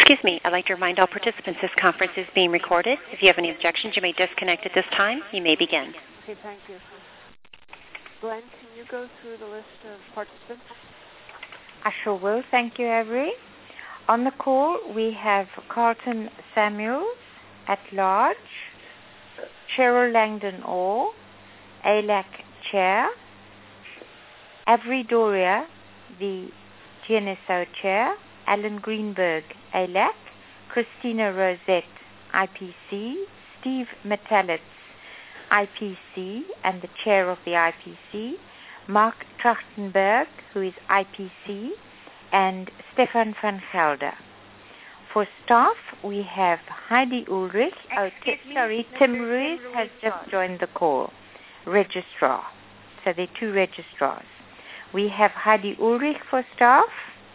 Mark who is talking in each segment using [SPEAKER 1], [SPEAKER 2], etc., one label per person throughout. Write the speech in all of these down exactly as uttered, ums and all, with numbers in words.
[SPEAKER 1] Excuse me, I'd like to remind all participants this conference is being recorded. If you have any objections, you may disconnect at this time. You may begin.
[SPEAKER 2] Okay, thank you. Glenn, can you go through the list of participants?
[SPEAKER 3] I sure will. Thank you, Avery. On the call, we have Carlton Samuels at large, Cheryl Langdon Orr, A L A C Chair, Avery Doria, the G N S O Chair, Alan Greenberg, A L A C, Christina Rosette, I P C, Steve Metalitz, I P C, and the Chair of the I P C, Mark Trachtenberg, who is I P C, and Stefan van Gelder. For staff, we have Heidi Ulrich. Oh, t- sorry, Tim Ruiz has just joined the call. Registrar. So there are two registrars. We have Heidi Ulrich for staff,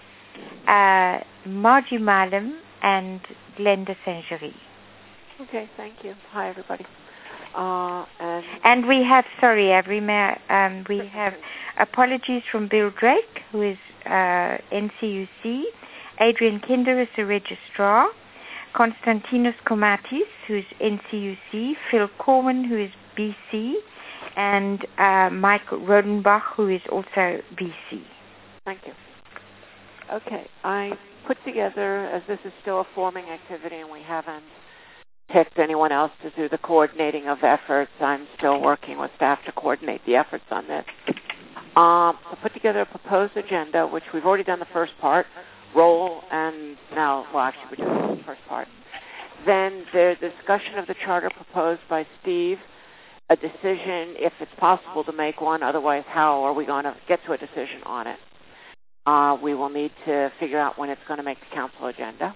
[SPEAKER 3] uh, Margie Milam, and Glenda Saint-Gery.
[SPEAKER 2] Okay, thank you. Hi, everybody. Uh, and,
[SPEAKER 3] and we have, sorry, Avery, um, we have apologies from Bill Drake, who is uh, N C U C, Adrian Kinder is the registrar, Konstantinos Komatis, who is N C U C, Phil Corwin, who is B C, and uh, Mike Rodenbach, who is also B C.
[SPEAKER 2] Thank you. Okay, I put together, as this is still a forming activity and we haven't picked anyone else to do the coordinating of efforts, I'm still working with staff to coordinate the efforts on this. Um, I put together a proposed agenda, which we've already done the first part, roll, and now, well, actually, we're doing the first part. Then the discussion of the charter proposed by Steve, a decision if it's possible to make one, otherwise how are we going to get to a decision on it? Uh, we will need to figure out when it's going to make the council agenda.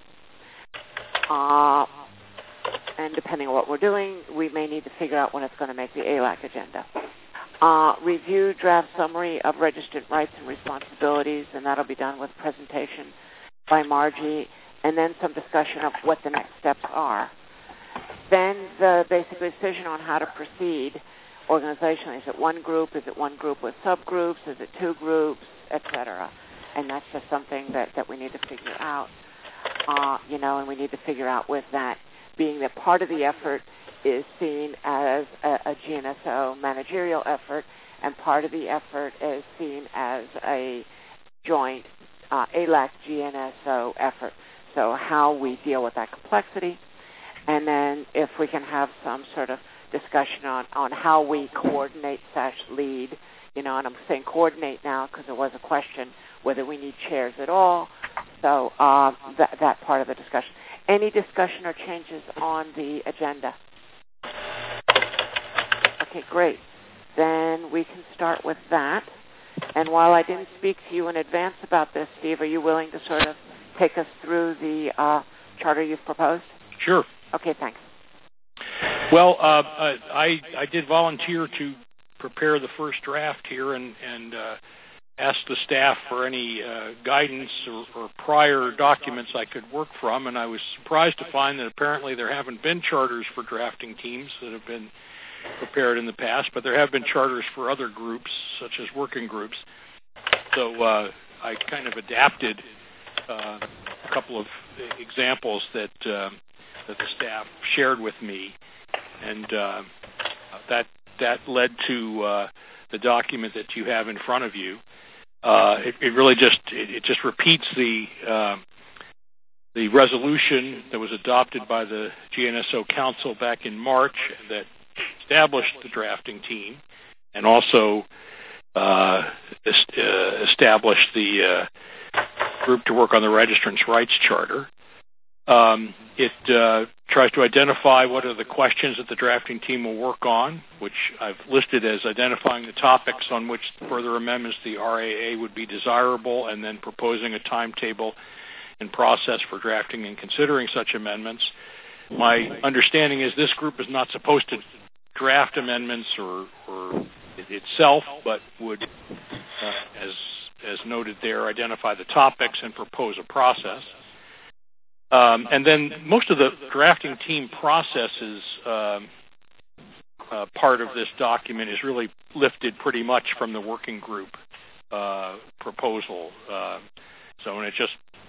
[SPEAKER 2] Uh, and depending on what we're doing, we may need to figure out when it's going to make the A L A C agenda. Uh, review draft summary of registered rights and responsibilities, and that'll be done with presentation by Margie, and then some discussion of what the next steps are. Then the basic decision on how to proceed organizationally. Is it one group? Is it one group with subgroups? Is it two groups, et cetera? And that's just something that, that we need to figure out, uh, you know, and we need to figure out with that being that part of the effort is seen as a, a G N S O managerial effort, and part of the effort is seen as a joint uh, A L A C G N S O effort. So how we deal with that complexity, and then if we can have some sort of discussion on, on how we coordinate slash lead, you know, and I'm saying coordinate now because there was a question whether we need chairs at all. So uh, that, that part of the discussion. Any discussion or changes on the agenda? Okay, great. Then we can start with that. And while I didn't speak to you in advance about this, Steve, are you willing to sort of take us through the uh, charter you've proposed?
[SPEAKER 4] Sure.
[SPEAKER 2] Okay, thanks.
[SPEAKER 4] Well, uh, I I did volunteer to prepare the first draft here and, and uh, asked the staff for any uh, guidance or, or prior documents I could work from, and I was surprised to find that apparently there haven't been charters for drafting teams that have been prepared in the past, but there have been charters for other groups, such as working groups. So uh, I kind of adapted uh, a couple of examples that uh, that the staff shared with me, and uh, that that led to uh, the document that you have in front of you. Uh, it, it really just it, it just repeats the uh, the resolution that was adopted by the G N S O Council back in March that established the drafting team, and also uh, est- uh, established the uh, group to work on the Registrants' Rights Charter. Um, it uh, tries to identify what are the questions that the drafting team will work on, which I've listed as identifying the topics on which further amendments to the R A A would be desirable, and then proposing a timetable and process for drafting and considering such amendments. My understanding is this group is not supposed to draft amendments or, or itself, but would, uh, as as noted there, identify the topics and propose a process. Um, and then most of the drafting team processes um, uh, part of this document is really lifted pretty much from the working group uh, proposal. Uh, so and it just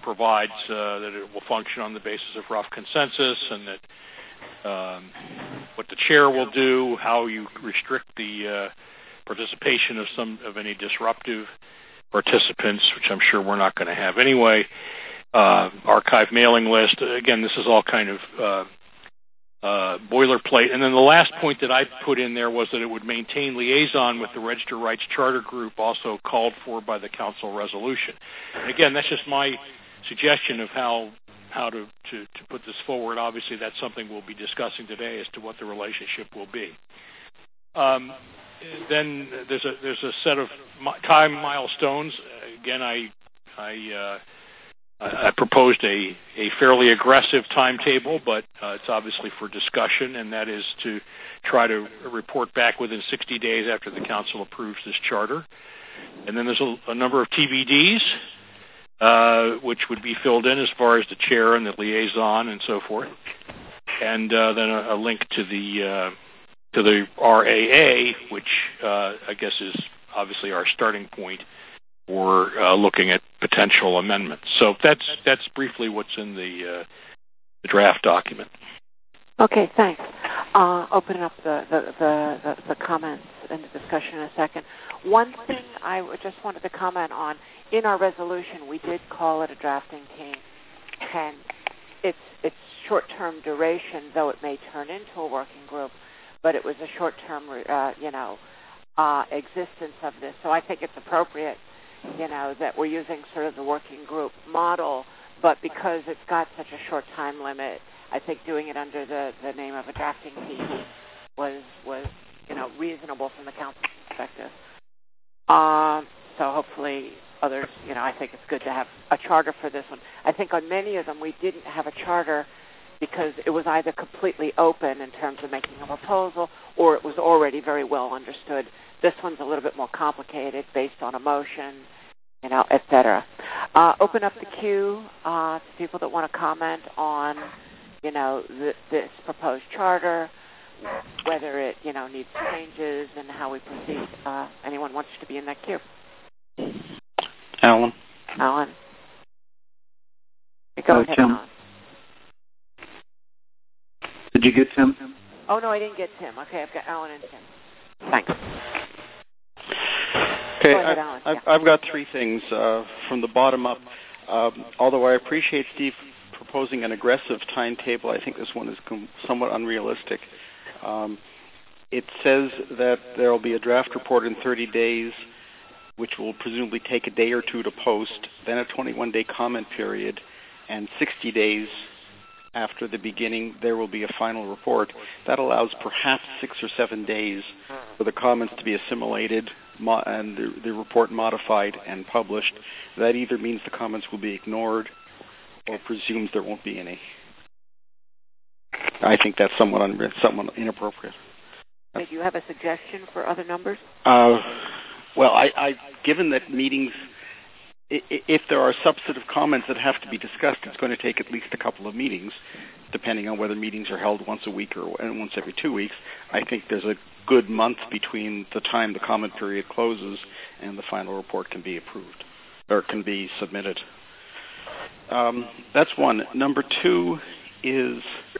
[SPEAKER 4] provides uh, that it will function on the basis of rough consensus, and that um, what the chair will do, how you restrict the uh, participation of some of any disruptive participants, which I'm sure we're not going to have anyway. Uh, archive mailing list. Again, this is all kind of uh, uh, boilerplate. And then the last point that I put in there was that it would maintain liaison with the Register Rights Charter Group, also called for by the Council resolution. And again, that's just my suggestion of how how to, to, to put this forward. Obviously, that's something we'll be discussing today as to what the relationship will be. Um, then there's a there's a set of time milestones. Again, I I. Uh, I proposed a, a fairly aggressive timetable, but uh, it's obviously for discussion, and that is to try to report back within sixty days after the Council approves this charter. And then there's a, a number of T B Ds, uh, which would be filled in as far as the chair and the liaison and so forth. And uh, then a, a link to the uh, to the R A A, which uh, I guess is obviously our starting point for uh, looking at potential amendments. So that's that's briefly what's in the, uh, the draft document.
[SPEAKER 2] Okay, thanks. Uh, open up the, the, the, the, the comments and the discussion in a second. One thing I just wanted to comment on, in our resolution, we did call it a drafting team, and it's, it's short-term duration, though it may turn into a working group, but it was a short-term, uh, you know, uh, existence of this. So I think it's appropriate, you know, that we're using sort of the working group model, but because it's got such a short time limit, I think doing it under the, the name of a drafting team was, was, you know, reasonable from the council perspective. Um, so hopefully others, you know, I think it's good to have a charter for this one. I think on many of them we didn't have a charter because it was either completely open in terms of making a proposal or it was already very well understood. This one's a little bit more complicated based on a motion, you know, et cetera. Uh, open up the queue uh, to people that want to comment on, you know, th- this proposed charter, whether it, you know, needs changes and how we proceed. Uh, anyone wants to be in that queue?
[SPEAKER 5] Alan.
[SPEAKER 2] Alan. Go
[SPEAKER 5] uh,
[SPEAKER 2] ahead,
[SPEAKER 5] Tim.
[SPEAKER 2] Alan.
[SPEAKER 5] Did you get Tim?
[SPEAKER 2] Oh, no, I didn't get Tim. Okay, I've got Alan and Tim. Thanks.
[SPEAKER 5] Okay,
[SPEAKER 2] Go ahead,
[SPEAKER 5] I,
[SPEAKER 2] Alan.
[SPEAKER 5] I've,
[SPEAKER 2] Yeah.
[SPEAKER 5] I've got three things uh, from the bottom up. Um, although I appreciate Steve proposing an aggressive timetable, I think this one is com- somewhat unrealistic. Um, it says that there will be a draft report in thirty days, which will presumably take a day or two to post, then a twenty-one day comment period, and sixty days after the beginning there will be a final report. That allows perhaps six or seven days for the comments to be assimilated mo- and the, the report modified and published. That either means the comments will be ignored or presumes there won't be any. I think that's somewhat, un- somewhat inappropriate.
[SPEAKER 2] Do you have a suggestion for other numbers?
[SPEAKER 5] Uh, well, I, I, given that meetings, I, if there are substantive comments that have to be discussed, it's going to take at least a couple of meetings, depending on whether meetings are held once a week or once every two weeks. I think there's a good month between the time the comment period closes and the final report can be approved or can be submitted. Um, that's one. Number two is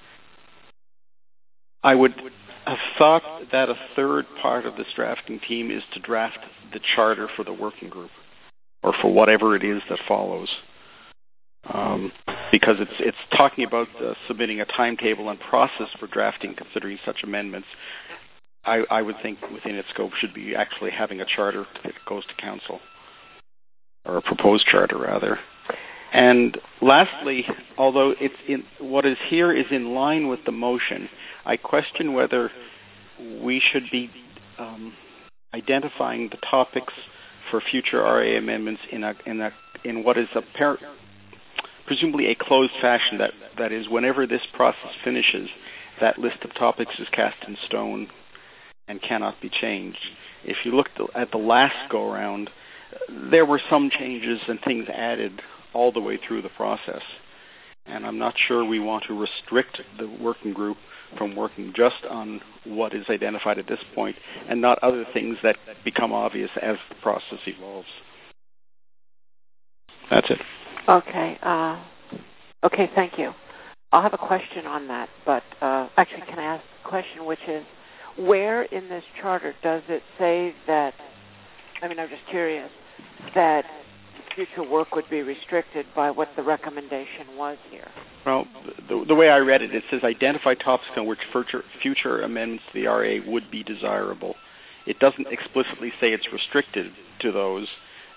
[SPEAKER 5] I would have thought that a third part of this drafting team is to draft the charter for the working group or for whatever it is that follows. Um, because it's it's talking about uh, submitting a timetable and process for drafting considering such amendments. I, I would think within its scope should be actually having a charter that goes to council, or a proposed charter rather. And lastly, although it's in, what is here is in line with the motion, I question whether we should be um, identifying the topics for future R A amendments in a in a in what is apparent, presumably a closed fashion. That that is, whenever this process finishes, that list of topics is cast in stone and cannot be changed. If you look at the last go around, there were some changes and things added all the way through the process. And I'm not sure we want to restrict the working group from working just on what is identified at this point and not other things that become obvious as the process evolves. That's it.
[SPEAKER 2] Okay. Uh, okay, thank you. I'll have a question on that, but uh, actually can I ask a question, which is, where in this charter does it say that, I mean, I'm just curious, that future work would be restricted by what the recommendation was here?
[SPEAKER 5] Well, the, the way I read it, it says identify topics on which future, future amendments to the R A would be desirable. It doesn't explicitly say it's restricted to those,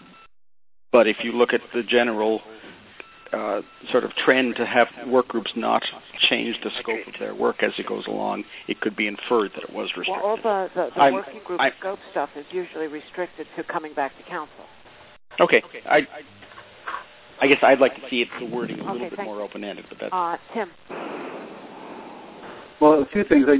[SPEAKER 5] but if you look at the general uh, sort of trend to have work groups not change the scope of their work as it goes along, it could be inferred that it was restricted.
[SPEAKER 2] Well, all the, the, the working group I'm, scope stuff is usually restricted to coming back to council.
[SPEAKER 5] Okay. I, I guess I'd like to see it, the wording a little
[SPEAKER 2] okay,
[SPEAKER 5] bit more
[SPEAKER 2] you.
[SPEAKER 5] open-ended. But that's
[SPEAKER 2] uh, Tim.
[SPEAKER 6] Well, a few things. I,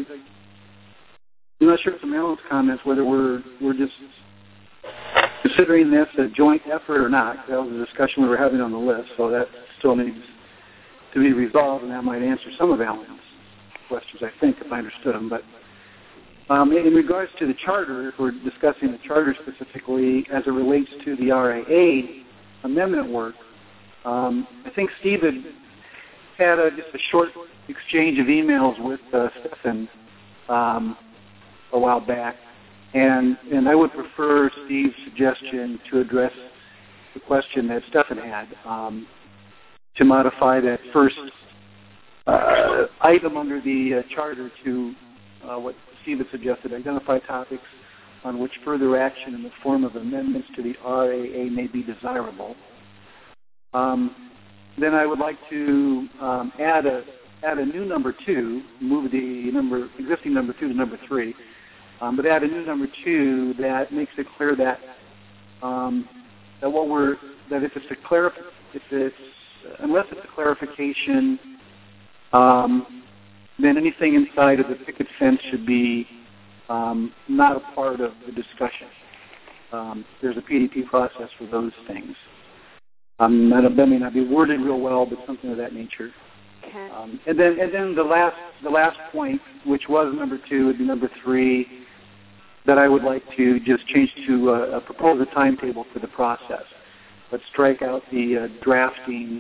[SPEAKER 6] I'm not sure from Alan's comments whether we're we're just considering this a joint effort or not. That was a discussion we were having on the list, so that still needs to be resolved, and that might answer some of Alan's questions, I think, if I understood them. But um, in regards to the charter, if we're discussing the charter specifically as it relates to the R A A amendment work, um, I think Steve had had a, just a short exchange of emails with uh, Stefan um, a while back, and and I would prefer Steve's suggestion to address the question that Stefan had, um, to modify that first uh, item under the uh, charter to uh, what Steve had suggested, identify topics on which further action in the form of amendments to the R A A may be desirable. Um, then I would like to um, add a add a new number two, move the number existing number two to number three, um, but add a new number two that makes it clear that um, that what we're that if it's a clarif if it's unless it's a clarification, um, then anything inside of the picket fence should be um, not a part of the discussion. Um, there's a P D P process for those things. Um, that may not be worded real well, but something of that nature.
[SPEAKER 2] Okay.
[SPEAKER 6] Um, and then, and then the last, the last point, which was number two, would be number three, that I would like to just change to uh, propose a timetable for the process. Let's strike out the uh, drafting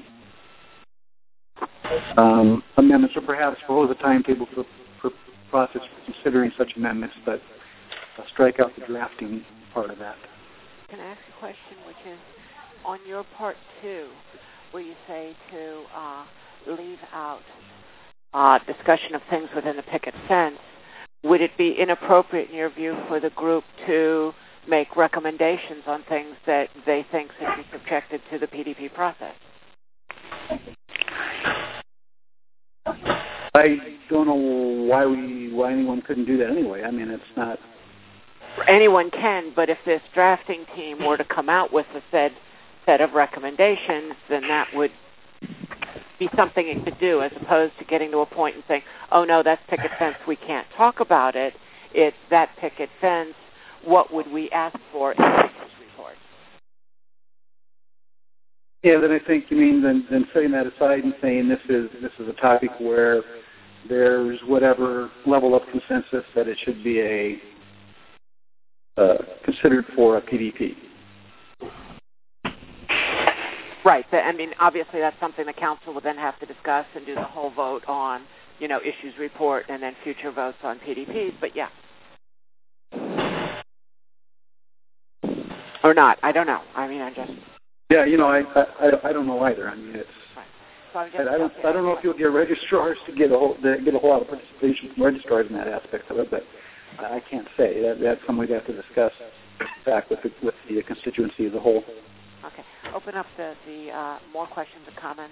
[SPEAKER 6] um, amendments, or perhaps propose a timetable for, for process for considering such amendments, but uh, strike out the drafting part of that.
[SPEAKER 2] Can I ask a question, which is, on your part two, where you say to uh, leave out uh, discussion of things within the picket fence, would it be inappropriate in your view for the group to make recommendations on things that they think should be subjected to the P D P process?
[SPEAKER 6] I don't know why we why anyone couldn't do that anyway. I mean, it's not.
[SPEAKER 2] Anyone can, but if this drafting team were to come out with a said set of recommendations, then that would be something it could do, as opposed to getting to a point and saying, oh no, that's picket fence, we can't talk about it. It's that picket fence, what would we ask for in the report?
[SPEAKER 6] Yeah, then I think you mean then, then setting that aside and saying this is this is a topic where there's whatever level of consensus that it should be a uh, considered for a P D P.
[SPEAKER 2] Right. I mean, obviously that's something the council will then have to discuss and do the whole vote on, you know, issues report and then future votes on P D Ps. But yeah, or not. I don't know. I mean, I just.
[SPEAKER 6] Yeah, you know, I I, I don't know either. I mean, it's.
[SPEAKER 2] Right. So I'm just,
[SPEAKER 6] I, I don't I don't know if you'll get registrars to get a whole to get a whole lot of participation from registrars in that aspect of it, but I can't say. That that's something we'd have to discuss back with the, with the constituency as a whole.
[SPEAKER 2] Okay. Open up the, the uh, more questions and comments.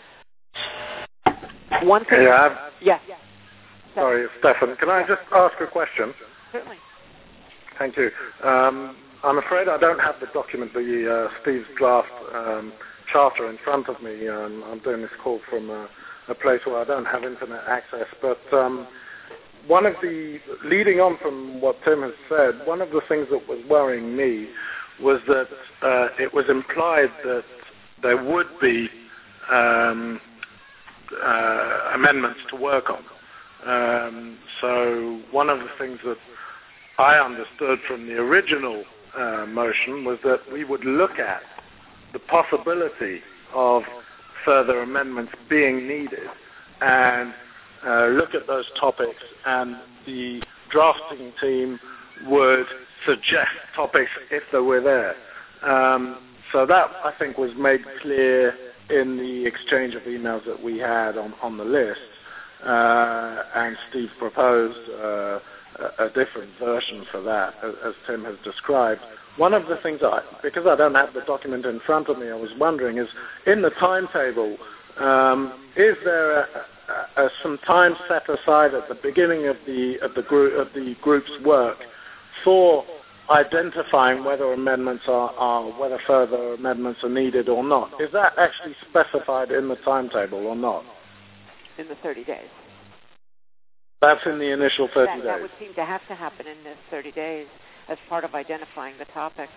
[SPEAKER 2] One thing.
[SPEAKER 7] Yeah. I've,
[SPEAKER 2] yes. yes.
[SPEAKER 7] Sorry, Stefan. Can I just ask a question?
[SPEAKER 2] Certainly.
[SPEAKER 7] Thank you. Um, I'm afraid I don't have the document, the uh, Steve's draft um, charter in front of me. Um, I'm doing this call from a, a place where I don't have internet access. But um, one of the, leading on from what Tim has said, one of the things that was worrying me was that uh, it was implied that there would be um, uh, amendments to work on. Um, so one of the things that I understood from the original uh, motion was that we would look at the possibility of further amendments being needed and uh, look at those topics, and the drafting team would suggest topics if they were there. Um, so that, I think, was made clear in the exchange of emails that we had on, on the list, uh, and Steve proposed uh, a, a different version for that, as, as Tim has described. One of the things, that I, because I don't have the document in front of me, I was wondering is, in the timetable, um, is there a, a, a, some time set aside at the beginning of the of the group of the group's work for identifying whether amendments are, are whether further amendments are needed or not? Is that actually specified in the timetable or not?
[SPEAKER 2] In the thirty days.
[SPEAKER 7] That's in the initial thirty
[SPEAKER 2] that,
[SPEAKER 7] days.
[SPEAKER 2] That would seem to have to happen in this thirty days as part of identifying the topics.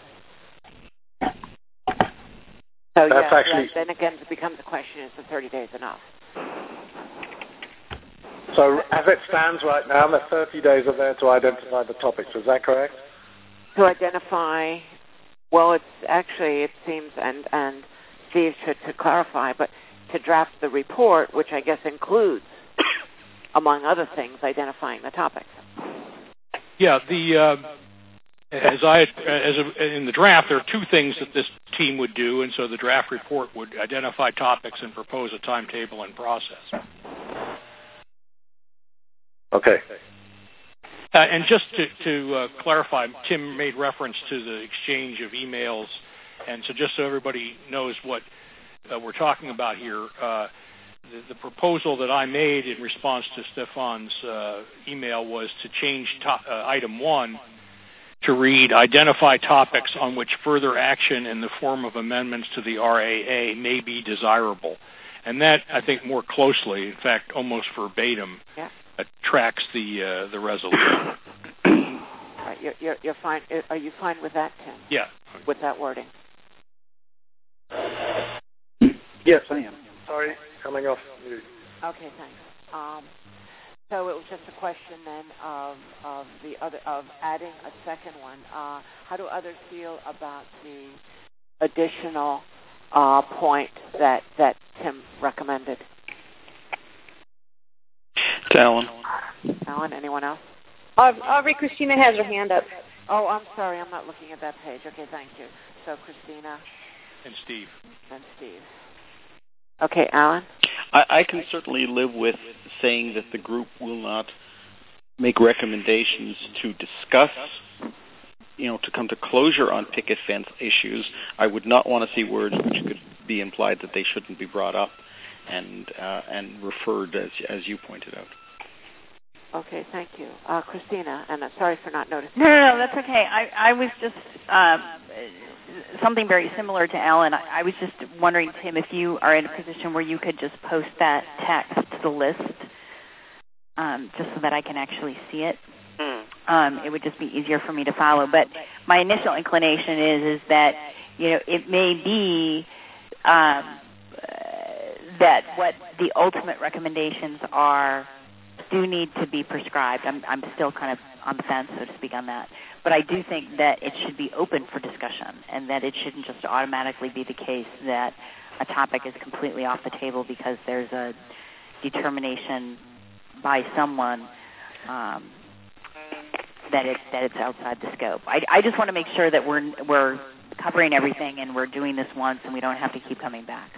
[SPEAKER 2] So
[SPEAKER 7] That's
[SPEAKER 2] yeah,
[SPEAKER 7] actually,
[SPEAKER 2] then again it becomes a question, is the thirty days enough?
[SPEAKER 7] So as it stands right now, the thirty days are there to identify the topics. Is that correct?
[SPEAKER 2] To identify, well, it's actually, it seems, and, and Steve should to clarify, but to draft the report, which I guess includes, among other things, identifying the topics.
[SPEAKER 4] Yeah, the uh, as I as a, in the draft, there are two things that this team would do, and so the draft report would identify topics and propose a timetable and process.
[SPEAKER 7] Okay.
[SPEAKER 4] Uh, and just to, to uh, clarify, Tim made reference to the exchange of emails, and so just so everybody knows what uh, we're talking about here, uh, the, the proposal that I made in response to Stefan's uh, email was to change to, uh, item one to read, identify topics on which further action in the form of amendments to the R A A may be desirable. And that, I think, more closely, in fact, almost verbatim,
[SPEAKER 2] yeah.
[SPEAKER 4] uh, tracks the uh, the resolution.
[SPEAKER 2] Right, you're, you're, you're fine. Are you fine with that, Tim?
[SPEAKER 4] Yeah.
[SPEAKER 2] With that wording?
[SPEAKER 6] Yes, I am.
[SPEAKER 7] Sorry, coming off mute.
[SPEAKER 2] Okay, thanks. Um, so it was just a question then of of the other of adding a second one. Uh, how do others feel about the additional uh, point that that Tim recommended?
[SPEAKER 5] To Alan.
[SPEAKER 2] Alan, anyone else?
[SPEAKER 8] Uh, Aubrey, Christina has her hand up.
[SPEAKER 2] Oh, I'm sorry, I'm not looking at that page. Okay, thank you. So Christina
[SPEAKER 4] And Steve.
[SPEAKER 2] and Steve. Okay, Alan?
[SPEAKER 5] I, I can certainly live with saying that the group will not make recommendations to discuss, you know, to come to closure on picket fence issues. I would not want to see words which could be implied that they shouldn't be brought up and uh, and referred, as as you pointed out.
[SPEAKER 2] Okay, thank you. Uh, Christina, and uh, sorry for not noticing.
[SPEAKER 9] No, no, no, that's okay. I, I was just um, something very similar to Alan. I, I was just wondering, Tim, if you are in a position where you could just post that text to the list, um, just so that I can actually see it. Um, it would just be easier for me to follow. But my initial inclination is is that, you know, it may be um, that what the ultimate recommendations are do need to be prescribed. I'm, I'm still kind of on the fence, so to speak, on that. But I do think that it should be open for discussion, and that it shouldn't just automatically be the case that a topic is completely off the table because there's a determination by someone um, that it's that it's outside the scope. I, I just want to make sure that we're we're covering everything and we're doing this once, and we don't have to keep coming back.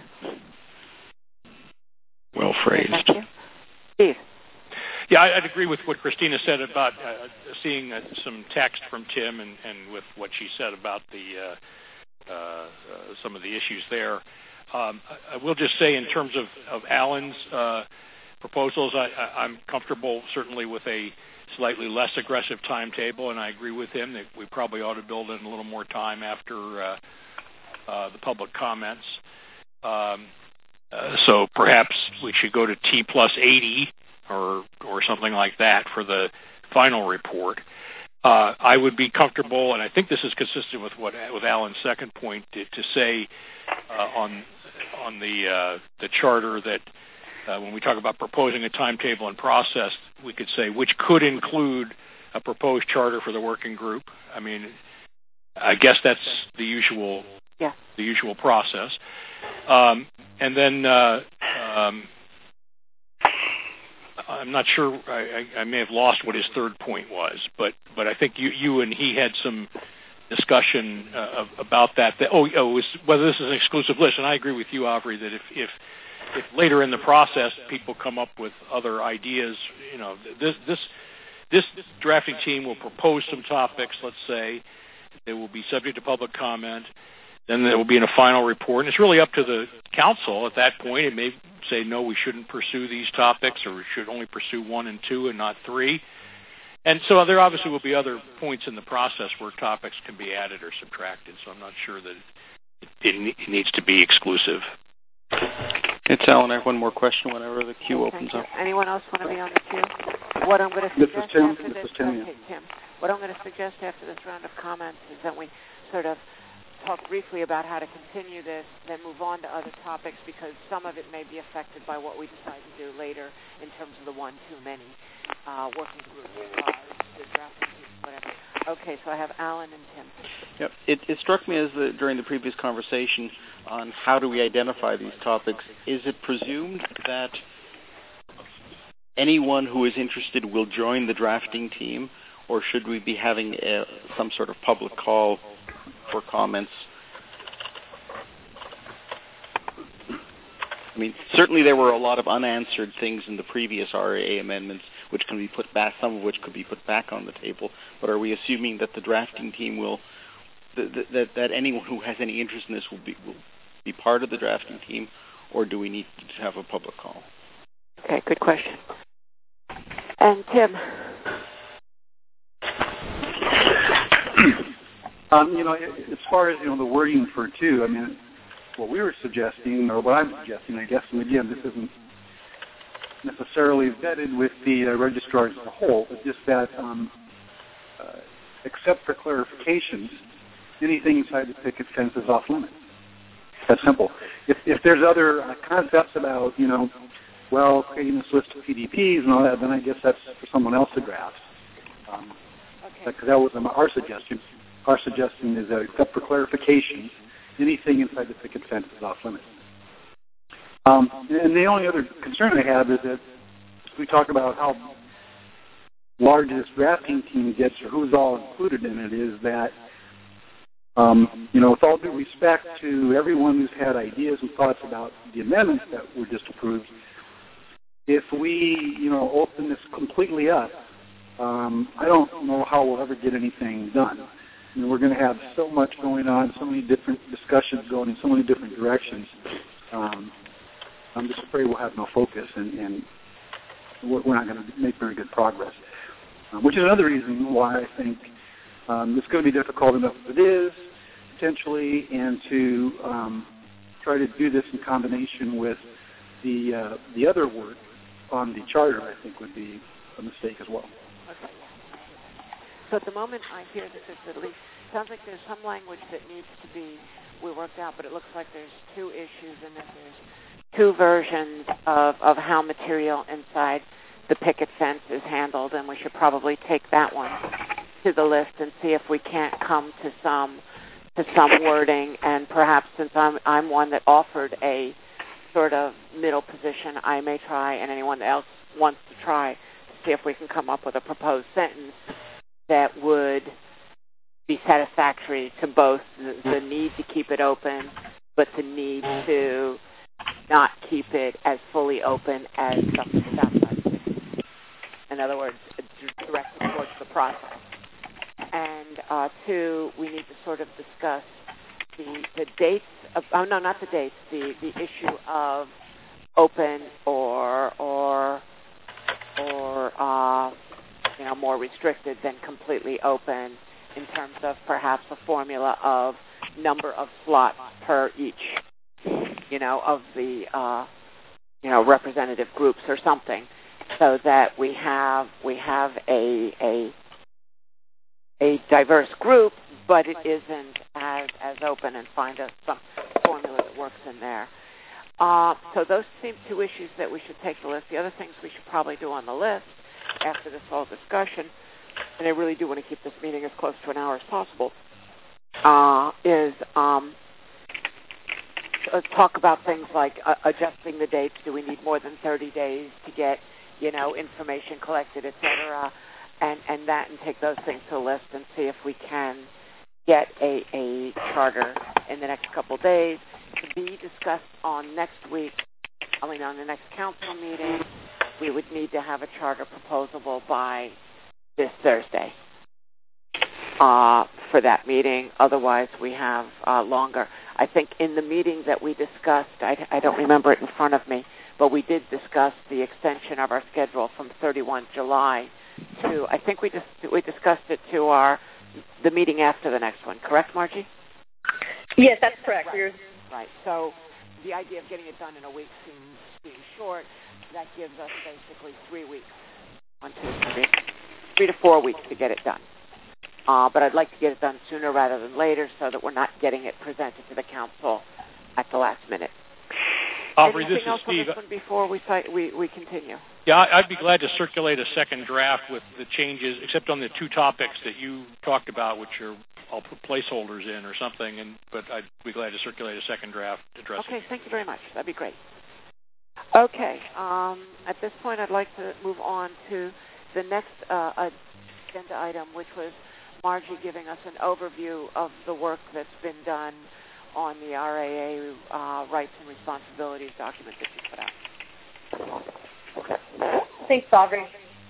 [SPEAKER 5] Well phrased.
[SPEAKER 2] Thank you. Steve.
[SPEAKER 4] Yeah, I'd agree with what Christina said about uh, seeing uh, some text from Tim and, and with what she said about the uh, uh, uh, some of the issues there. Um, I, I will just say in terms of, of Alan's uh, proposals, I, I, I'm comfortable certainly with a slightly less aggressive timetable, and I agree with him that we probably ought to build in a little more time after uh, uh, the public comments. Um, uh, so perhaps we should go to T plus eighty or or something like that for the final report. Uh, I would be comfortable, and I think this is consistent with what with Alan's second point, to, to say uh, on on the uh, the charter that uh, when we talk about proposing a timetable and process, we could say which could include a proposed charter for the working group. I mean, I guess that's the usual
[SPEAKER 2] Yeah.
[SPEAKER 4] The usual process. Um, and then uh, um, I'm not sure. I, I, I may have lost what his third point was, but but I think you you and he had some discussion uh, about that. That oh, oh it was whether this is an exclusive list, and I agree with you, Aubrey, that if if if later in the process people come up with other ideas, you know, this this this drafting team will propose some topics. Let's say they will be subject to public comment. Then there will be in a final report. And it's really up to the council at that point. It may say, no, we shouldn't pursue these topics, or we should only pursue one and two and not three. And so there obviously will be other points in the process where topics can be added or subtracted. So I'm not sure that it, it needs to be exclusive.
[SPEAKER 5] It's Alan. I have one more question whenever the queue
[SPEAKER 2] okay,
[SPEAKER 5] opens up.
[SPEAKER 2] Anyone else want to be on the queue? What I'm going to suggest
[SPEAKER 6] this is Tim.
[SPEAKER 2] after this,
[SPEAKER 6] this is Tim,
[SPEAKER 2] okay, Tim. What I'm going to suggest after this round of comments is that we sort of talk briefly about how to continue this, then move on to other topics, because some of it may be affected by what we decide to do later in terms of the one too many uh, working groups, uh, the drafting groups, whatever. Okay, so I have Alan and Tim.
[SPEAKER 5] Yep. It, it struck me as the, during the previous conversation on how do we identify these topics, is it presumed that anyone who is interested will join the drafting team, or should we be having a, some sort of public call for comments? I mean, certainly there were a lot of unanswered things in the previous R A A amendments, which can be put back, some of which could be put back on the table. But are we assuming that the drafting team will, that that, that anyone who has any interest in this will be will be part of the drafting team, or do we need to have a public call?
[SPEAKER 2] Okay, good question. And Tim.
[SPEAKER 6] Um, you know, as far as, you know, the wording for two, I mean, what we were suggesting, or what I'm suggesting, I guess, and again, this isn't necessarily vetted with the uh, registrars as a whole, but just that, um, uh, except for clarifications, anything inside the picket fence is off limits. That's simple. If, if there's other uh, concepts about, you know, well, creating this list of P D Ps and all that, then I guess that's for someone else to draft. Um,
[SPEAKER 2] okay.
[SPEAKER 6] Because that was our suggestion. Our suggestion is that, except for clarification, anything inside the picket fence is off limits. Um, and the only other concern I have is that we talk about how large this drafting team gets, or who's all included in it, is that, um, you know, with all due respect to everyone who's had ideas and thoughts about the amendments that were just approved, if we, you know, open this completely up, um, I don't know how we'll ever get anything done. You know, we're going to have so much going on, so many different discussions going in so many different directions. Um, I'm just afraid we'll have no focus, and, and we're not going to make very good progress, um, which is another reason why I think um, it's going to be difficult enough as it is, potentially, and to um, try to do this in combination with the uh, the other work on the charter, I think, would be a mistake as well.
[SPEAKER 2] Okay. So at the moment, I hear that there's at least, sounds like there's some language that needs to be we worked out, but it looks like there's two issues and that there's two versions of, of how material inside the picket fence is handled, and we should probably take that one to the list and see if we can't come to some to some wording. And perhaps, since I'm I'm one that offered a sort of middle position, I may try, and anyone else wants to try, to see if we can come up with a proposed sentence that would be satisfactory to both the, the need to keep it open, but the need to not keep it as fully open as something outside. In other words, directed towards the process. And uh, two, we need to sort of discuss the, the dates of, oh no, not the dates, the, the issue of open or or or uh, you know, more restricted than completely open, in terms of perhaps a formula of number of slots per each, you know, of the uh, you know, representative groups or something, so that we have we have a a a diverse group, but it isn't as as open, and find a some formula that works in there. Uh, so those seem two issues that we should take to the list. The other things we should probably do on the list after this whole discussion, and I really do want to keep this meeting as close to an hour as possible, uh, is um, uh, talk about things like uh, adjusting the dates. Do we need more than thirty days to get, you know, information collected, et cetera, and, and that, and take those things to the list and see if we can get a, a charter in the next couple of days to be discussed on next week. I mean, on the next council meeting, we would need to have a charter proposable by this Thursday uh, for that meeting. Otherwise, we have uh, longer. I think in the meeting that we discussed, I, I don't remember it in front of me, but we did discuss the extension of our schedule from thirty-first of July to, I think we just we discussed it to our the meeting after the next one. Correct, Margie?
[SPEAKER 8] Yes, that's correct.
[SPEAKER 2] Right. right. So the idea of getting it done in a week seems, seems short. That gives us basically three weeks, one, two, three, three to four weeks to get it done. Uh, but I'd like to get it done sooner rather than later so that we're not getting it presented to the council at the last minute.
[SPEAKER 4] Aubrey,
[SPEAKER 2] Anything
[SPEAKER 4] this is
[SPEAKER 2] else
[SPEAKER 4] Steve.
[SPEAKER 2] On this one before we, we, we continue?
[SPEAKER 4] Yeah, I'd be glad to circulate a second draft with the changes, except on the two topics that you talked about, which are I'll put placeholders in or something. And but I'd be glad to circulate a second draft addressing.
[SPEAKER 2] Okay, thank you very much. That'd be great. Okay, um, at this point, I'd like to move on to the next uh, agenda item, which was Margie giving us an overview of the work that's been done on the R A A uh, rights and responsibilities document that you put out.
[SPEAKER 8] Thanks, Aubrey.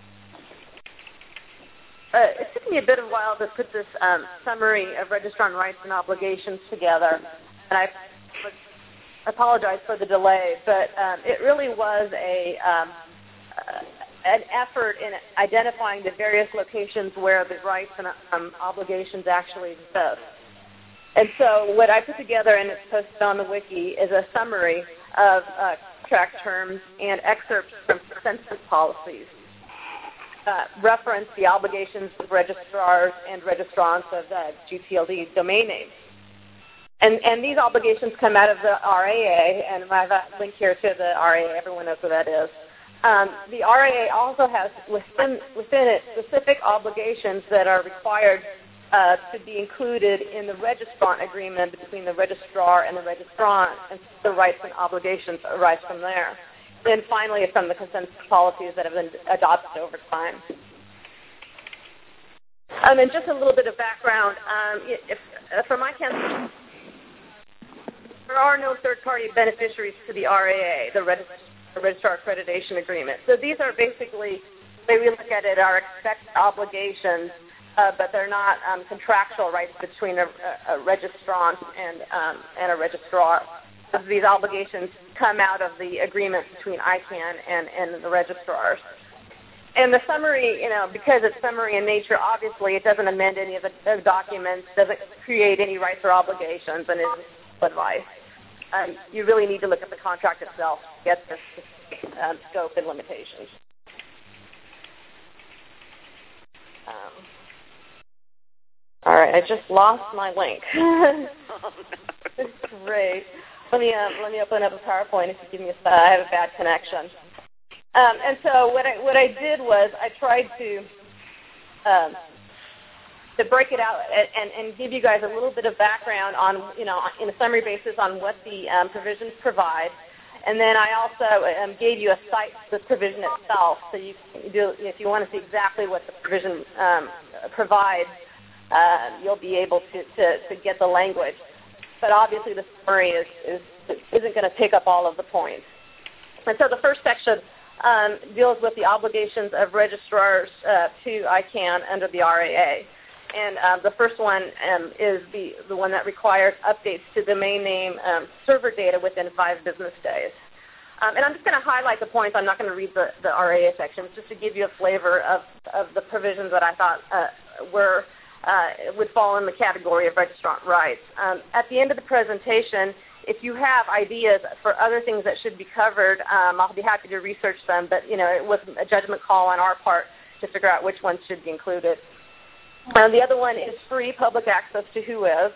[SPEAKER 8] Uh, it took me a bit of a while to put this um, summary of registrant rights and obligations together, and I apologize for the delay, but um, it really was a um, uh, an effort in identifying the various locations where the rights and um, obligations actually exist. And so what I put together, and it's posted on the wiki, is a summary of uh, contract terms and excerpts from census policies. Uh, reference the obligations of registrars and registrants of the G T L D domain names. And, and these obligations come out of the R A A, and I have a link here to the R A A. Everyone knows what that is. Um, the R A A also has within, within it specific obligations that are required uh, to be included in the registrant agreement between the registrar and the registrant, and the rights and obligations arise from there. And finally, some of the consensus policies that have been adopted over time. Um, and just a little bit of background. Um, if, uh, for my campaign, there are no third-party beneficiaries to the R A A, the Registrar Accreditation Agreement. So these are basically, the way we look at it, are expected obligations, uh, but they're not um, contractual rights between a, a registrant and, um, and a registrar. These obligations come out of the agreement between I CANN and, and the registrars. And the summary, you know, because it's summary in nature, obviously it doesn't amend any of the, the documents, doesn't create any rights or obligations, and is advice. Um, you really need to look at the contract itself to get the um, scope and limitations. Um, all right, I just lost my link. Great. Let me uh, let me open up a PowerPoint if you give me a sec. I have a bad connection. Um, and so what I what I did was I tried to um, to break it out and, and give you guys a little bit of background on, you know, in a summary basis on what the um, provisions provide. And then I also um, gave you a cite to the provision itself, so you can do, if you want to see exactly what the provision um, provides, uh, you'll be able to, to, to get the language. But obviously the summary is, is, isn't going to pick up all of the points. And so the first section um, deals with the obligations of registrars uh, to I CANN under the R A A. And um, the first one um, is the, the one that requires updates to domain name um, server data within five business days. Um, and I'm just going to highlight the points. I'm not going to read the, the R A A sections, just to give you a flavor of, of the provisions that I thought uh, were Uh, would fall in the category of registrant rights. Um, at the end of the presentation, if you have ideas for other things that should be covered, um, I'll be happy to research them, but you know, it was a judgment call on our part to figure out which ones should be included. Um, the other one is free public access to WHOIS.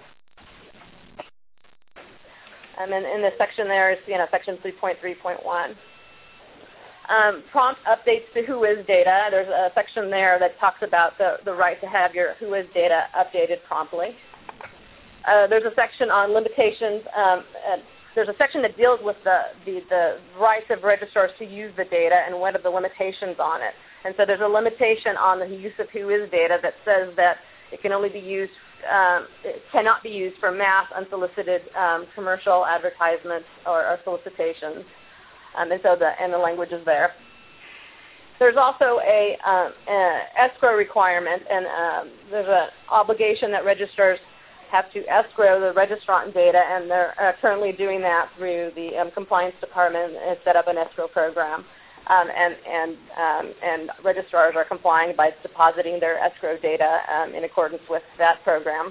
[SPEAKER 8] And then in the section there is, you know, section three point three point one. Um, prompt updates to WHOIS data. There's a section there that talks about the, the right to have your WHOIS data updated promptly. Uh, there's a section on limitations um, there's a section that deals with the, the, the rights of registrars to use the data and what are the limitations on it. And so there's a limitation on the use of WHOIS data that says that it can only be used, um, it cannot be used for mass unsolicited um, commercial advertisements or, or solicitations. Um, and so the, and the language is there. There's also a, um, a escrow requirement, and um, there's an obligation that registrars have to escrow the registrant data, and they're uh, currently doing that through the um, compliance department and set up an escrow program. Um, and and um, and registrars are complying by depositing their escrow data um, in accordance with that program.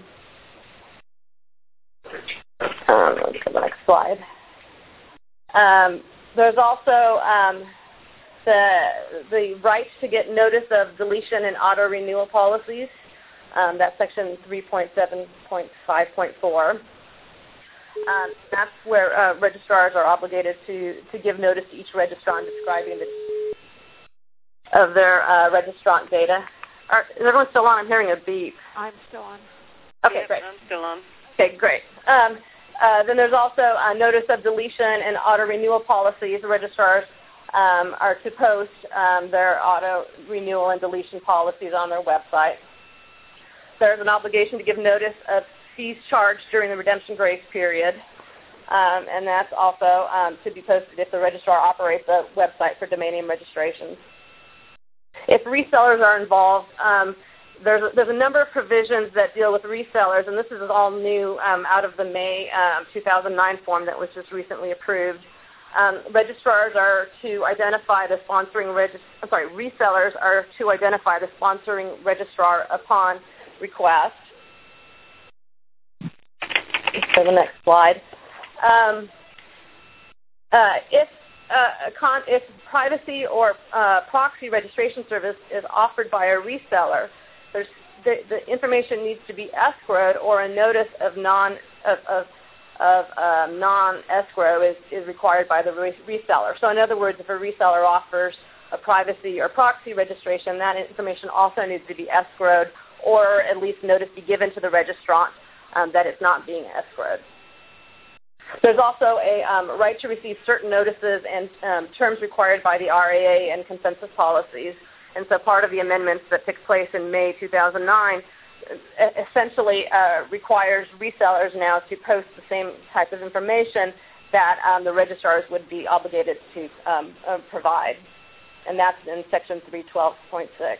[SPEAKER 8] Um, let's go to the next slide. Um, there's also um, the the right to get notice of deletion and auto renewal policies. Um, that's section three point seven point five point four. Um, that's where uh, registrars are obligated to, to give notice to each registrant describing the of their uh, registrant data. Are, is everyone still on? I'm hearing a beep.
[SPEAKER 2] I'm still on.
[SPEAKER 8] Okay,
[SPEAKER 10] yes,
[SPEAKER 8] great.
[SPEAKER 10] I'm still on.
[SPEAKER 8] Okay, great. Um, uh, then there's also a notice of deletion and auto renewal policies. The registrars um, are to post um, their auto renewal and deletion policies on their website. There's an obligation to give notice of fees charged during the redemption grace period, um, and that's also um, to be posted if the registrar operates a website for domain name registrations. If resellers are involved, um, there's, a, there's a number of provisions that deal with resellers, and this is all new um, out of the May um, two thousand nine form that was just recently approved. Um, registrars are to identify the sponsoring regist- I'm sorry, resellers are to identify the sponsoring registrar upon request. So the next slide. Um, uh, if, uh, con- if privacy or uh, proxy registration service is offered by a reseller, there's the, the information needs to be escrowed, or a notice of non of, of, of um, non-escrow is, is required by the re- reseller. So in other words, if a reseller offers a privacy or proxy registration, that information also needs to be escrowed, or at least notice be given to the registrant Um, that it's not being escrowed. There's also a um, right to receive certain notices and um, terms required by the R A A and consensus policies. And so part of the amendments that took place in May two thousand nine essentially uh, requires resellers now to post the same type of information that um, the registrars would be obligated to um, uh, provide. And that's in section three twelve point six.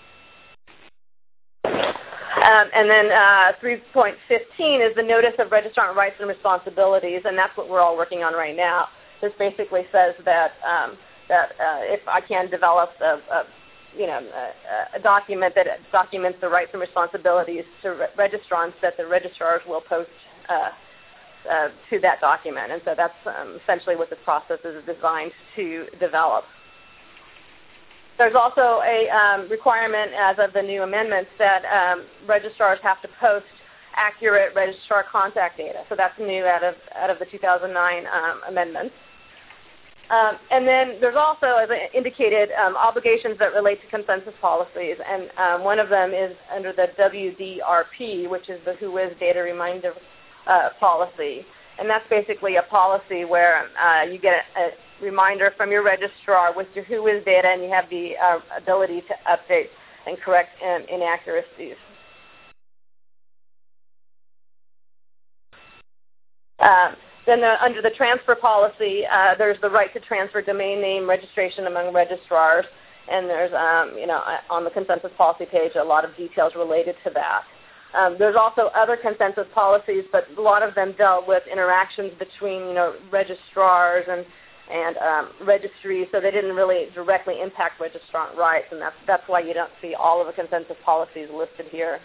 [SPEAKER 8] Um, and then uh, three point fifteen is the notice of registrant rights and responsibilities, and that's what we're all working on right now. This basically says that um, that uh, if I can develop a, a you know a, a document that documents the rights and responsibilities to re- registrants, that the registrars will post uh, uh, to that document, and so that's um, essentially what this process is designed to develop. There's also a um, requirement, as of the new amendments, that um, registrars have to post accurate registrar contact data. So that's new out of out of the two thousand nine um, amendments. Um, and then there's also, as I indicated, um, obligations that relate to consensus policies, and um, one of them is under the W D R P, which is the WHOIS data reminder uh, policy, and that's basically a policy where uh, you get a, a reminder from your registrar with your WHOIS data, and you have the uh, ability to update and correct um, inaccuracies. Uh, then the, under the transfer policy, uh, there's the right to transfer domain name registration among registrars, and there's, um, you know, on the consensus policy page, a lot of details related to that. Um, there's also other consensus policies, but a lot of them dealt with interactions between, you know, registrars and and um, registries, so they didn't really directly impact registrant rights, and that's, that's why you don't see all of the consensus policies listed here.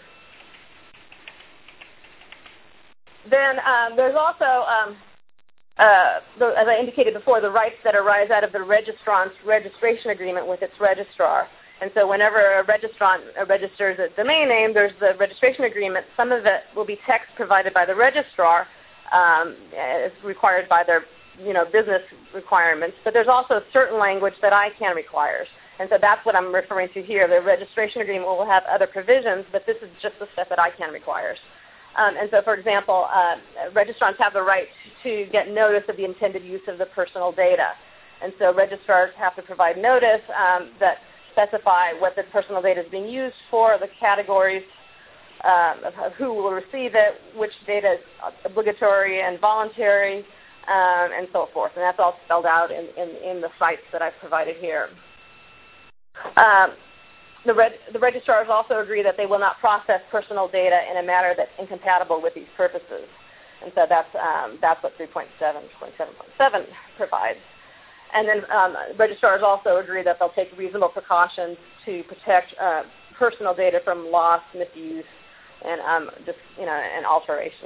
[SPEAKER 8] Then um, there's also, um, uh, the, as I indicated before, the rights that arise out of the registrant's registration agreement with its registrar. And so whenever a registrant registers a domain name, there's the registration agreement. Some of it will be text provided by the registrar, um, as required by their you know, business requirements, but there's also certain language that I C A N requires. And so that's what I'm referring to here. The registration agreement will have other provisions, but this is just the stuff that I C A N requires. Um, and so, for example, uh, registrants have the right to get notice of the intended use of the personal data. And so registrars have to provide notice um, that specify what the personal data is being used for, the categories um, of, of who will receive it, which data is obligatory and voluntary, um, and so forth. And that's all spelled out in, in, in the sites that I've provided here. Um, The, reg the registrars also agree that they will not process personal data in a manner that's incompatible with these purposes. And so that's, um, that's what three point seven point seven point seven provides. And then um, registrars also agree that they'll take reasonable precautions to protect uh, personal data from loss, misuse, and um, just, you know, and alteration.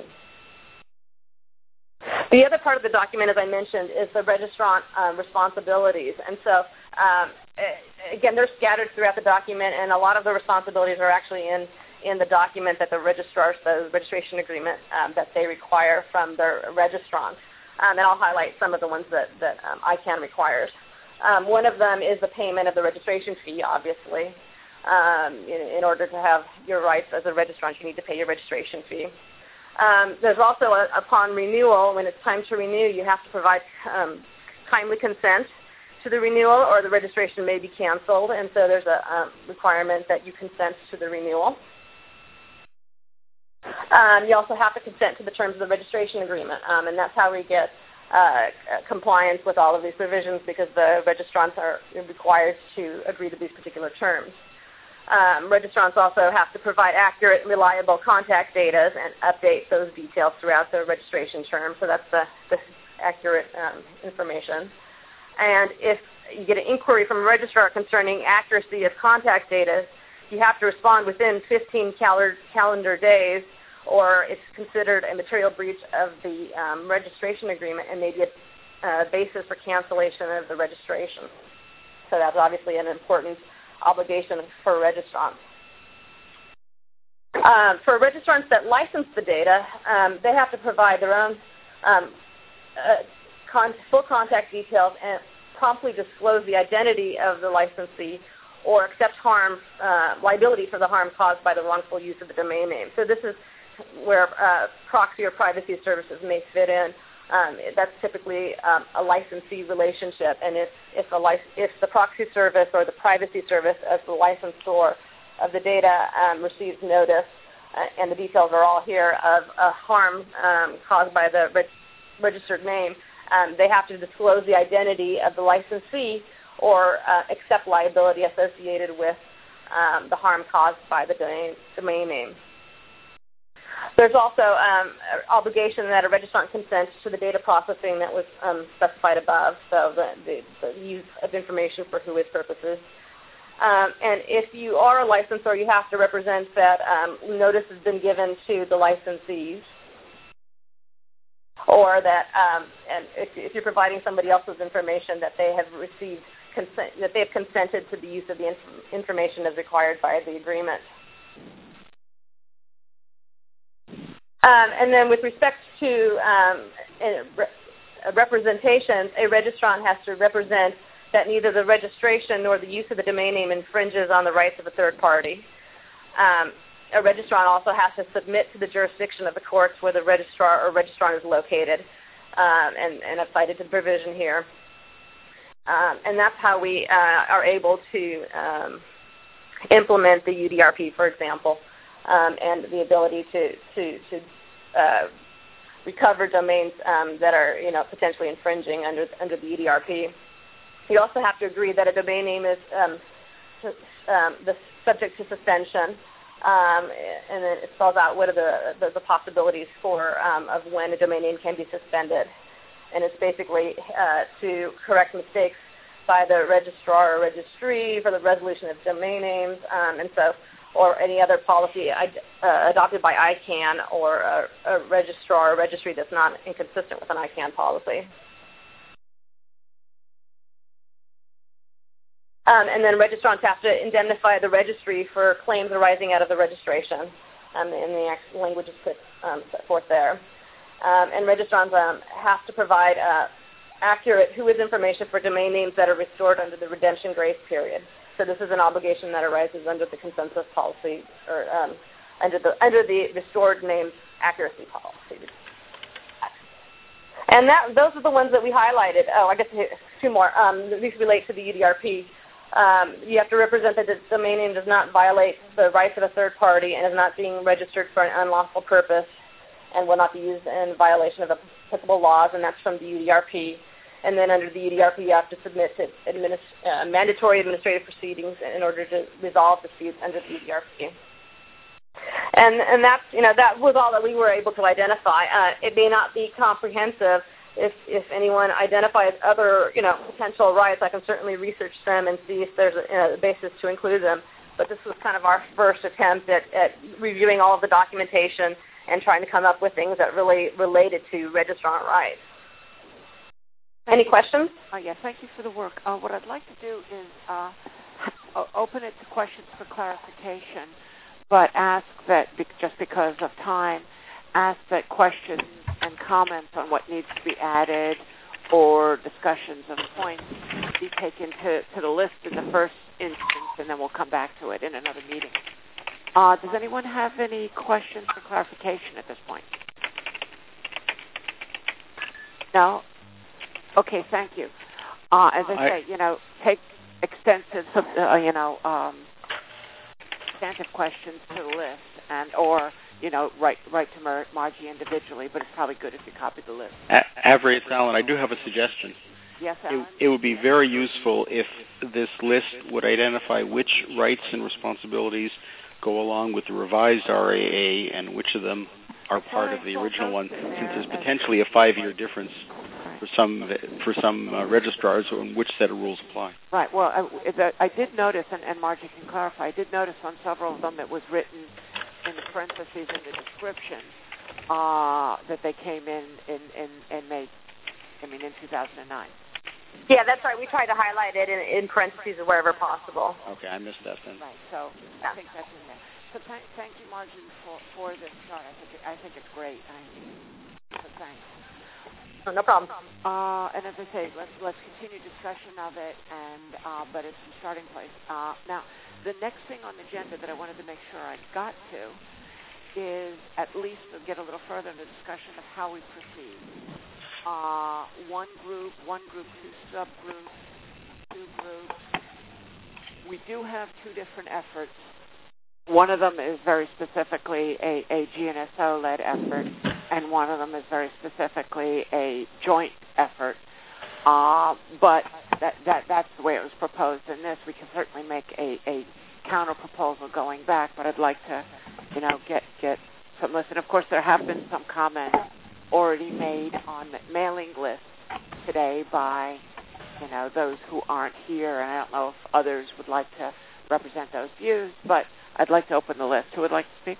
[SPEAKER 8] The other part of the document, as I mentioned, is the registrant um, responsibilities. And so, um, again, they're scattered throughout the document, and a lot of the responsibilities are actually in, in the document that the registrars, the registration agreement um, that they require from their registrant. Um, and I'll highlight some of the ones that, that um, I C A N requires. Um, one of them is the payment of the registration fee, obviously. Um, in, in order to have your rights as a registrant, you need to pay your registration fee. Um, there's also, a, upon renewal, when it's time to renew, you have to provide um, timely consent to the renewal, or the registration may be canceled. And so there's a um, requirement that you consent to the renewal. Um, you also have to consent to the terms of the registration agreement, um, and that's how we get uh, compliance with all of these provisions, because the registrants are required to agree to these particular terms. Um, registrants also have to provide accurate and reliable contact data and update those details throughout the registration term. So that's the, the accurate um, information. And if you get an inquiry from a registrar concerning accuracy of contact data, you have to respond within fifteen cal calendar days, or it's considered a material breach of the um, registration agreement and may be a uh, basis for cancellation of the registration. So that's obviously an important obligation for registrants. Um, for registrants that license the data, um, they have to provide their own um, uh, con full contact details and promptly disclose the identity of the licensee, or accept harm, uh, liability for the harm caused by the wrongful use of the domain name. So this is where uh, proxy or privacy services may fit in. Um, that's typically um, a licensee relationship, and if if, a lic if the proxy service or the privacy service as the licensor of the data um, receives notice, uh, and the details are all here, of a harm um, caused by the reg registered name, um, they have to disclose the identity of the licensee or uh, accept liability associated with um, the harm caused by the domain, domain name. There's also um, an obligation that a registrant consents to the data processing that was um, specified above, so the, the, the use of information for W H O I S purposes. Um, and if you are a licensor, you have to represent that um, notice has been given to the licensees, or that um, and if, if you're providing somebody else's information, that they have received consent, that they have consented to the use of the inf information as required by the agreement. Um, and then with respect to um, re representation, a registrant has to represent that neither the registration nor the use of the domain name infringes on the rights of a third party. Um, a registrant also has to submit to the jurisdiction of the courts where the registrar or registrant is located, um, and, and I've cited the provision here. Um, and that's how we uh, are able to um, implement the U D R P, for example. Um, and the ability to to, to uh, recover domains um, that are, you know, potentially infringing under under the U D R P. You also have to agree that a domain name is um, um, the subject to suspension, um, and then it spells out what are the the, the possibilities for um, of when a domain name can be suspended, and it's basically uh, to correct mistakes by the registrar or registry for the resolution of domain names, um, and so. Or any other policy uh, adopted by I CANN, or a, a registrar or registry that's not inconsistent with an I CANN policy. Um, and then registrants have to indemnify the registry for claims arising out of the registration, um, and the language is put um, set forth there. Um, and registrants um, have to provide uh, accurate W H O I S information for domain names that are restored under the redemption grace period. So this is an obligation that arises under the consensus policy, or um, under the under the restored names accuracy policy. And that those are the ones that we highlighted. Oh, I guess two more. Um, these relate to the U D R P. Um, you have to represent that the domain name does not violate the rights of a third party and is not being registered for an unlawful purpose and will not be used in violation of applicable laws, and that's from the U D R P. And then under the U D R P, you have to submit to administ- uh, mandatory administrative proceedings in order to resolve disputes under the U D R P. And and that's you know that was all that we were able to identify. Uh, it may not be comprehensive. If if anyone identifies other you know potential rights, I can certainly research them and see if there's a, you know, a basis to include them. But this was kind of our first attempt at, at reviewing all of the documentation and trying to come up with things that really related to registrant rights. Any questions?
[SPEAKER 2] Uh, yeah, thank you for the work. Uh, what I'd like to do is uh, open it to questions for clarification, but ask that, just because of time, ask that questions and comments on what needs to be added or discussions of points be taken to, to the list in the first instance, and then we'll come back to it in another meeting. Uh, does anyone have any questions or clarification at this point? No? Okay, thank you. Uh, as I, I say, you know, take extensive, uh, you know, um, substantive questions to the list, and or you know, write write to Mar- Margie individually. But it's probably good if you copy the list.
[SPEAKER 5] A- Avery, it's Alan. I do have a suggestion.
[SPEAKER 2] Yes, Alan.
[SPEAKER 5] It, it would be very useful if this list would identify which rights and responsibilities go along with the revised R A A and which of them are part of the original one, since there's potentially a five-year difference for some for some uh, registrars on which set of rules apply.
[SPEAKER 2] Right. Well, I, I did notice, and, and Margie can clarify, I did notice on several of them it was written in the parentheses in the description uh, that they came in in, in, in May, I mean, in two thousand nine.
[SPEAKER 8] Yeah, that's right. We tried to highlight it in, in parentheses wherever possible.
[SPEAKER 5] Okay, I missed that then.
[SPEAKER 2] Right. So yeah. I think that's in there. So thank, thank you, Margie, for, for this chart. I think it, I think it's great. I, so thanks.
[SPEAKER 8] Oh, no problem.
[SPEAKER 2] Uh, and as I say, let's let's continue discussion of it, and uh, but it's a starting place. Uh, now, the next thing on the agenda that I wanted to make sure I got to is at least to get a little further in the discussion of how we proceed. Uh, one group, one group, two subgroups, two groups. We do have two different efforts. One of them is very specifically a, a G N S O-led effort, and one of them is very specifically a joint effort. Uh, but that, that that's the way it was proposed in this. We can certainly make a, a counter-proposal going back, but I'd like to, you know, get, get some listen. Of course, there have been some comments already made on the mailing list today by, you know, those who aren't here, and I don't know if others would like to represent those views, but I'd like to open the list. Who would like to speak?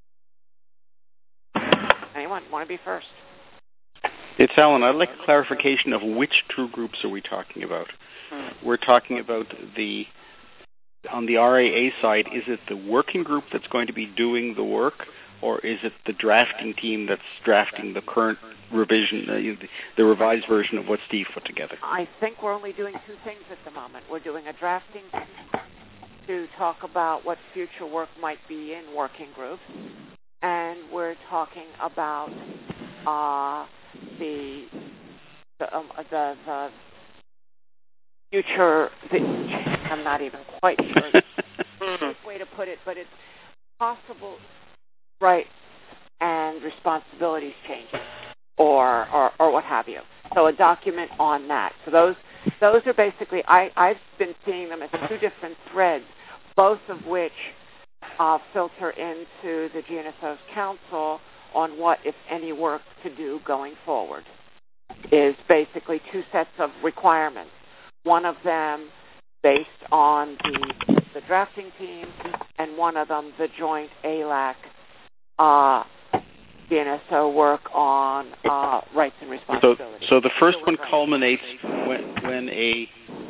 [SPEAKER 2] Anyone want to be first?
[SPEAKER 5] It's Alan. I'd like a clarification of which two groups are we talking about. Hmm. We're talking about the, on the R A A side, is it the working group that's going to be doing the work, or is it the drafting team that's drafting the current revision, uh, the, the revised version of what Steve put together?
[SPEAKER 2] I think we're only doing two things at the moment. We're doing a drafting to talk about what future work might be in working groups, and we're talking about uh, the the, um, the the future. The, I'm not even quite sure the way to put it, but it's possible rights and responsibilities changing, or, or or what have you. So a document on that. So those those are basically I I've been seeing them as two different threads, both of which uh, filter into the G N S O's council on what, if any, work to do going forward. Is basically two sets of requirements. One of them based on the the drafting team, and one of them the joint A L A C uh, G N S O work on uh, rights and responsibilities.
[SPEAKER 5] So, so the first one culminates when, when a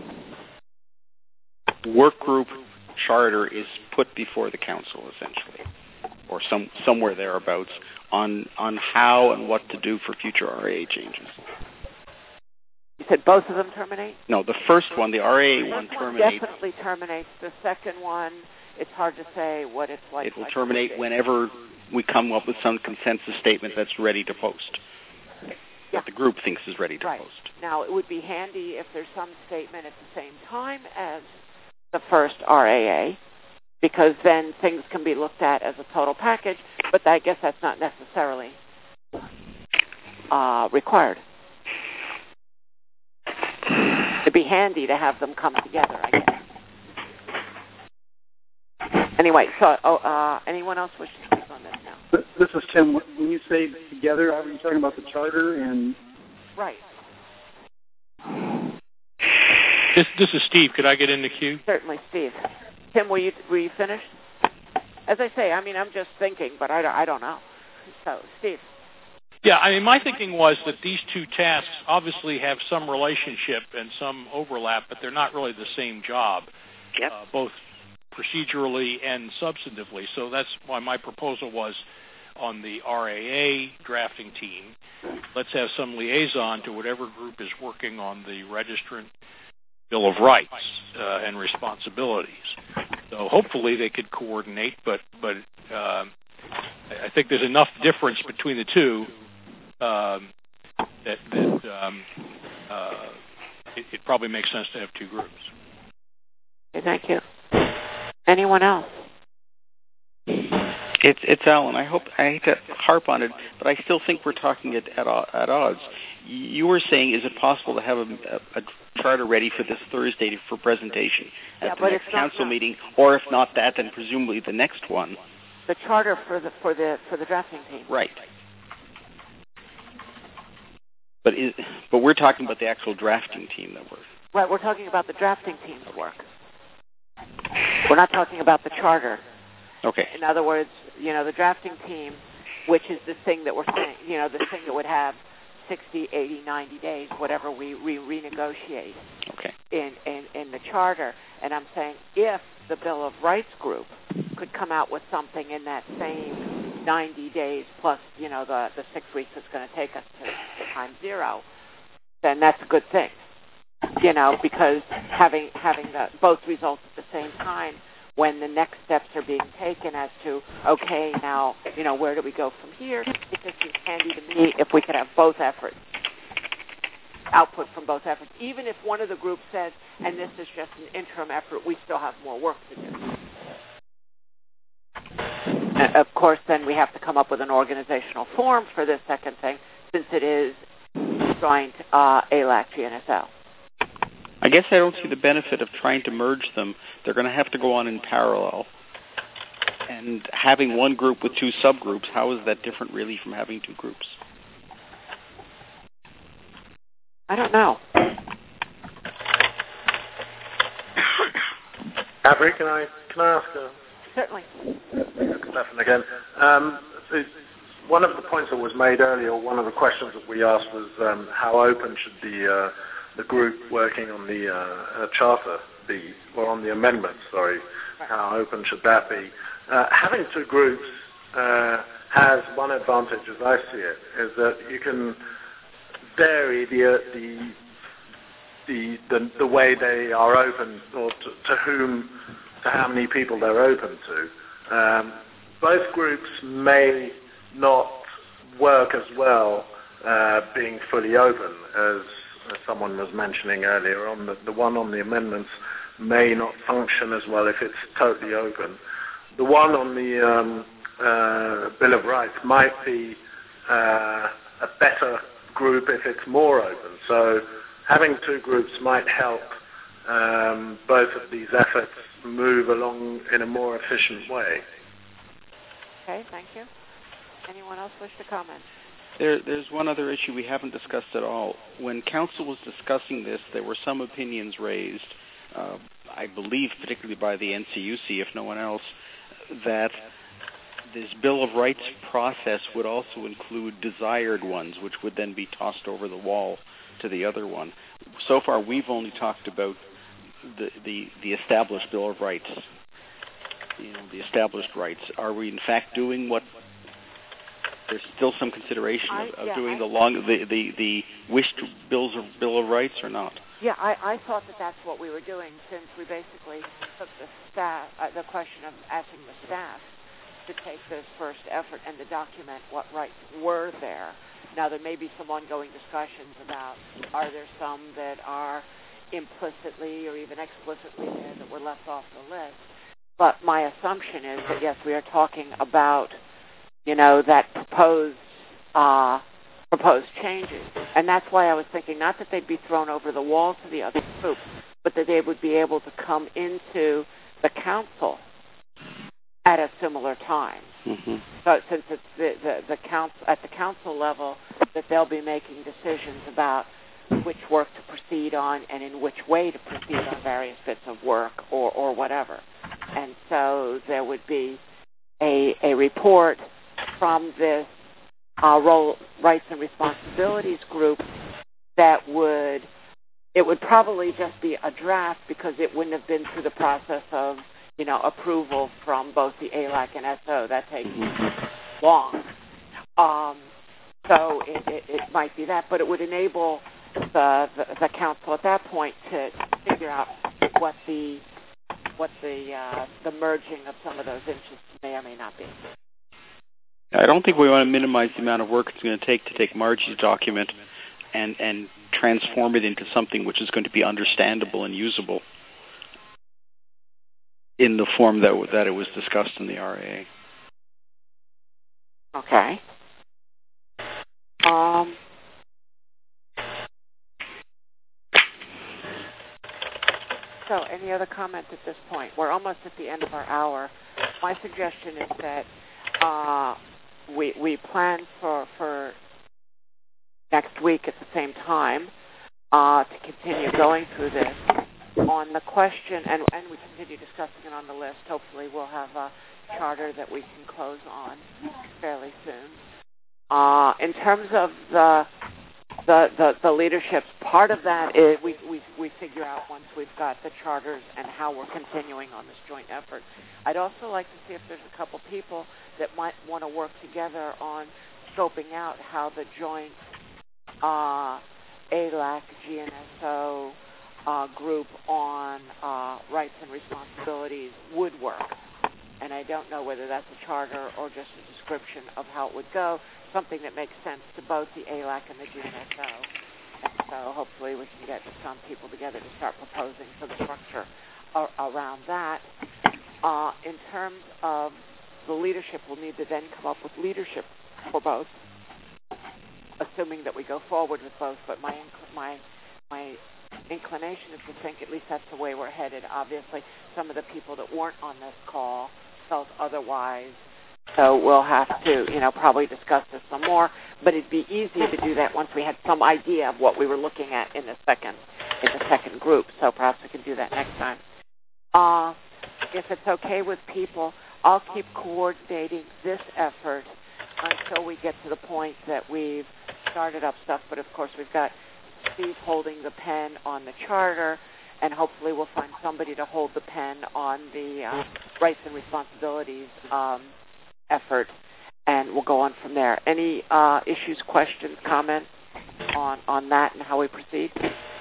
[SPEAKER 5] work group charter is put before the council, essentially, or some somewhere thereabouts, on on how and what to do for future R A A changes.
[SPEAKER 2] You said both of them terminate?
[SPEAKER 5] No, the first one, the R A A one, terminates.
[SPEAKER 2] Definitely terminates. The second one it's hard to say what it's like.
[SPEAKER 5] It will
[SPEAKER 2] like
[SPEAKER 5] terminate whenever we come up with some consensus statement that's ready to post.
[SPEAKER 2] Yeah.
[SPEAKER 5] That the group thinks is ready to
[SPEAKER 2] right.
[SPEAKER 5] post.
[SPEAKER 2] Now, it would be handy if there's some statement at the same time as the first R A A, because then things can be looked at as a total package, but I guess that's not necessarily uh, required. It'd be handy to have them come together, I guess. Anyway, so oh, uh, anyone else wish to speak on this now?
[SPEAKER 6] This is Tim. When you say together, are you talking about the charter and?
[SPEAKER 2] Right.
[SPEAKER 4] This, this is Steve. Could I get in the queue?
[SPEAKER 2] Certainly, Steve. Tim, were you were you finished? As I say, I mean, I'm just thinking, but I don't, I don't know. So, Steve.
[SPEAKER 4] Yeah, I mean, my thinking was that these two tasks obviously have some relationship and some overlap, but they're not really the same job,
[SPEAKER 2] yep.
[SPEAKER 4] uh, both procedurally and substantively. So that's why my proposal was on the R A A drafting team, let's have some liaison to whatever group is working on the registrant Bill of Rights uh, and responsibilities. So hopefully they could coordinate, but but uh, I think there's enough difference between the two um, that, that um, uh, it, it probably makes sense to have two groups.
[SPEAKER 2] Okay, thank you. Anyone else?
[SPEAKER 5] It's it's Alan. I hope I hate to harp on it, but I still think we're talking at at, at odds. You were saying, is it possible to have a, a, a charter ready for this Thursday for presentation at
[SPEAKER 2] yeah,
[SPEAKER 5] the
[SPEAKER 2] but
[SPEAKER 5] next
[SPEAKER 2] it's
[SPEAKER 5] council
[SPEAKER 2] not,
[SPEAKER 5] meeting, or if not that, then presumably the next one?
[SPEAKER 2] The charter for the for the for the drafting team.
[SPEAKER 5] Right. But is, but we're talking about the actual drafting team that works.
[SPEAKER 2] Right. We're talking about the drafting team's work. We're not talking about the charter.
[SPEAKER 5] Okay.
[SPEAKER 2] In other words, you know, the drafting team, which is the thing that we're saying, you know, the thing that would have sixty, eighty, ninety days, whatever we, we renegotiate
[SPEAKER 5] okay.
[SPEAKER 2] in, in, in the charter. And I'm saying if the Bill of Rights group could come out with something in that same ninety days plus, you know, the, the six weeks it's going to take us to, to time zero, then that's a good thing. You know, because having having the, both results at the same time, when the next steps are being taken as to, okay, now, you know, where do we go from here? It just seems handy to me if we could have both efforts, output from both efforts. Even if one of the groups says, and this is just an interim effort, we still have more work to do. And of course, then we have to come up with an organizational form for this second thing, since it is joint uh, A L A C G N S L.
[SPEAKER 5] I guess I don't see the benefit of trying to merge them. They're going to have to go on in parallel. And having one group with two subgroups, how is that different really from having two groups?
[SPEAKER 2] I don't know.
[SPEAKER 7] Avery, can I can I ask a...
[SPEAKER 2] Certainly.
[SPEAKER 7] Stefan again. Um, so one of the points that was made earlier, one of the questions that we asked was um, how open should the uh, the group working on the uh, uh, charter be, or on the amendment, sorry, how open should that be? Uh, having two groups uh, has one advantage, as I see it, is that you can vary the, uh, the, the, the, the way they are open, or to, to whom, to how many people they're open to. Um, both groups may not work as well uh, being fully open as as someone was mentioning earlier on, that the one on the amendments may not function as well if it's totally open. The one on the um, uh, Bill of Rights might be uh, a better group if it's more open. So having two groups might help um, both of these efforts move along in a more efficient way.
[SPEAKER 2] Okay, thank you. Anyone else wish to comment?
[SPEAKER 5] There, there's one other issue we haven't discussed at all. When Council was discussing this, there were some opinions raised, uh, I believe particularly by the N C U C, if no one else, that this Bill of Rights process would also include desired ones, which would then be tossed over the wall to the other one. So far, we've only talked about the, the, the established Bill of Rights, you know, the established rights. Are we in fact doing what... There's still some consideration of, of
[SPEAKER 2] I, yeah,
[SPEAKER 5] doing
[SPEAKER 2] I,
[SPEAKER 5] the long, the, the, the wished bills of Bill of Rights or not?
[SPEAKER 2] Yeah, I, I thought that that's what we were doing, since we basically took the staff, uh, the question of asking the staff to take this first effort and to document what rights were there. Now, there may be some ongoing discussions about, are there some that are implicitly or even explicitly there that were left off the list. But my assumption is that, yes, we are talking about, you know, that proposed uh, proposed changes. And that's why I was thinking not that they'd be thrown over the wall to the other group, but that they would be able to come into the council at a similar time.
[SPEAKER 5] Mm-hmm.
[SPEAKER 2] So since it's the, the, the council, at the council level, that they'll be making decisions about which work to proceed on and in which way to proceed on various bits of work or, or whatever. And so there would be a, a report from this uh, role, rights and responsibilities group that would, it would probably just be a draft because it wouldn't have been through the process of, you know, approval from both the A L A C and S O. That takes long. Um, so it, it, it might be that, but it would enable the, the, the council at that point to figure out what the what the uh, the merging of some of those interests may or may not be.
[SPEAKER 5] I don't think we want to minimize the amount of work it's going to take to take Margie's document and, and transform it into something which is going to be understandable and usable in the form that that it was discussed in the R A A.
[SPEAKER 2] Okay. Um. So, any other comments at this point? We're almost at the end of our hour. My suggestion is that uh, we we plan for for next week at the same time uh, to continue going through this on the question, and, and we continue discussing it on the list. Hopefully, we'll have a charter that we can close on fairly soon. Uh, in terms of the The, the, the leadership's part of that is we, we, we figure out once we've got the charters and how we're continuing on this joint effort. I'd also like to see if there's a couple people that might want to work together on scoping out how the joint uh, A L A C, G N S O uh, group on uh, rights and responsibilities would work. And I don't know whether that's a charter or just a description of how it would go, something that makes sense to both the A L A C and the G N S O. And so hopefully we can get some people together to start proposing for the structure ar- around that. Uh, in terms of the leadership, we'll need to then come up with leadership for both, assuming that we go forward with both. But my inc- my my inclination is to think at least that's the way we're headed. Obviously, some of the people that weren't on this call felt otherwise. So we'll have to, you know, probably discuss this some more. But it'd be easy to do that once we had some idea of what we were looking at in the second in the second group. So perhaps we can do that next time. Uh, if it's okay with people, I'll keep coordinating this effort until we get to the point that we've started up stuff. But of course, we've got Steve holding the pen on the charter, and hopefully we'll find somebody to hold the pen on the uh, rights and responsibilities um, effort, and we'll go on from there. Any uh, issues, questions, comments on, on that and how we proceed?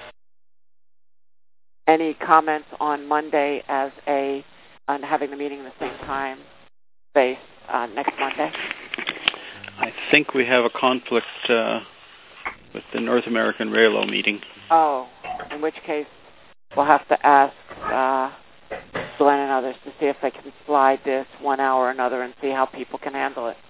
[SPEAKER 2] Any comments on Monday as a, on having the meeting at the same time, space, uh, next Monday?
[SPEAKER 5] I think we have a conflict uh, with the North American Railroad meeting.
[SPEAKER 2] Oh, in which case we'll have to ask uh, Glenn and others to see if they can slide this one hour or another and see how people can handle it.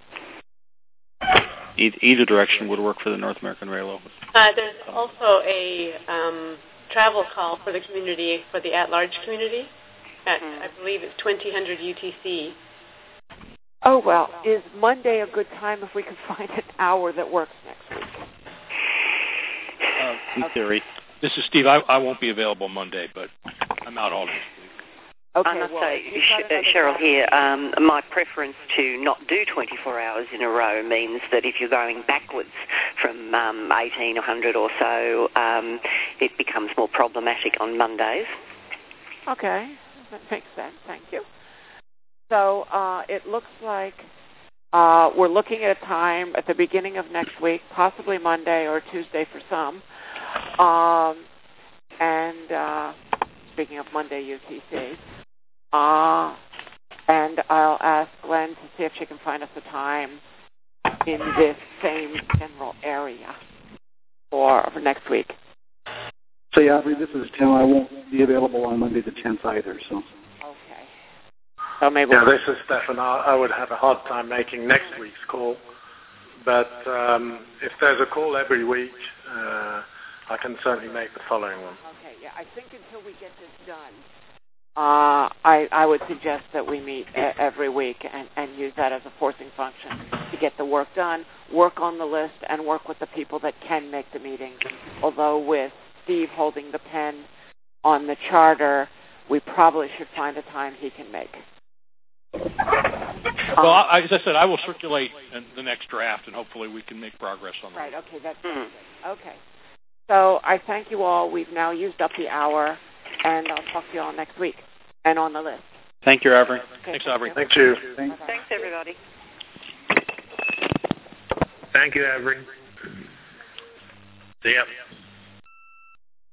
[SPEAKER 5] E- either direction would work for the North American Railroad.
[SPEAKER 10] Uh, there's also a um, travel call for the community, for the at-large community, at, mm. I believe it's twenty hundred U T C.
[SPEAKER 2] Oh, well, is Monday a good time if we can find an hour that works next week?
[SPEAKER 5] Uh, in
[SPEAKER 2] okay.
[SPEAKER 5] theory.
[SPEAKER 4] This is Steve. I, I won't be available Monday, but I'm out all next week.
[SPEAKER 2] Okay,
[SPEAKER 11] I must
[SPEAKER 2] well,
[SPEAKER 11] say, Sh- Cheryl here, um, my preference to not do twenty-four hours in a row means that if you're going backwards from um, eighteen hundred or so, um, it becomes more problematic on Mondays.
[SPEAKER 2] Okay, that makes sense. Thank you. So uh, it looks like uh, we're looking at a time at the beginning of next week, possibly Monday or Tuesday for some. Um, and uh, speaking of Monday U T C, uh, and I'll ask Glenn to see if she can find us a time in this same general area for, for next week.
[SPEAKER 6] So yeah, this is Tim. I won't be available on Monday the tenth either. So.
[SPEAKER 2] Okay. So maybe.
[SPEAKER 7] Yeah, this is Stefan. I, I would have a hard time making next week's call, but um, if there's a call every week, uh, I can certainly make the following one.
[SPEAKER 2] Okay. Yeah, I think until we get this done, uh, I I would suggest that we meet a- every week and, and use that as a forcing function to get the work done, work on the list, and work with the people that can make the meetings. Although with Steve holding the pen on the charter, we probably should find a time he can make.
[SPEAKER 4] Well, um, I, as I said, I will circulate the next draft, and hopefully we can make progress on that.
[SPEAKER 2] Right, okay, that's mm-hmm. good. Okay. So I thank you all. We've now used up the hour, and I'll talk to you all next week and on the list.
[SPEAKER 5] Thank you, Avery.
[SPEAKER 2] Okay,
[SPEAKER 4] Thanks, Avery.
[SPEAKER 7] Thank you.
[SPEAKER 11] Thanks, Thanks everybody.
[SPEAKER 12] Thank you, Avery. See ya.